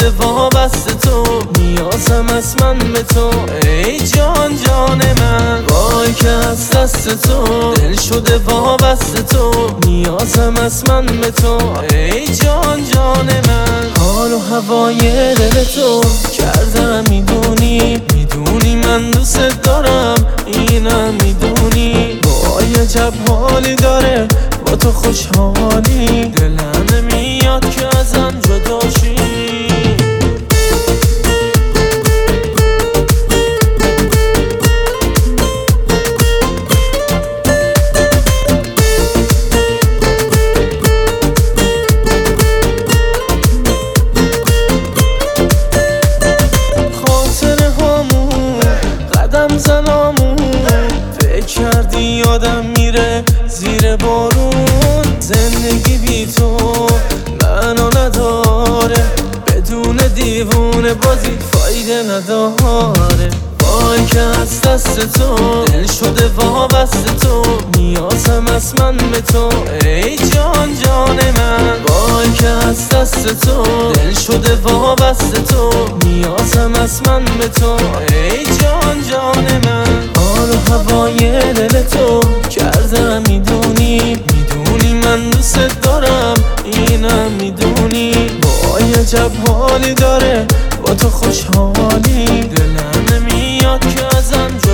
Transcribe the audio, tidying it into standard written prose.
شده وابسته تو، نیازم از من به تو ای جان جان من. وای که از دست تو دل شده وابسته تو، نیازم از من به تو ای جان جان من. حال و هوای دل تو کردم میدونی، میدونی من دوست دارم اینم میدونی. وای عجب حالی داره با تو خوشحالی، دلم نمیاد که ازم جدا شی. کردی یادم میره زیر بارون، زندگی بی تو منو نداره، بدون دیوونه بازی فایده نداره. وای که از دست تو دل شده وابسته تو، نیازم از من به تو ای جان جان من. وای که از دست تو دل شده وابسته تو، نیازم از من به تو ای جان جان من. حال و هوای دل تو کردم میدونی، میدونی من دوست دارم اینم میدونی. وای عجب حالی داره با تو خوشحالی، دلم نمیاد که ازم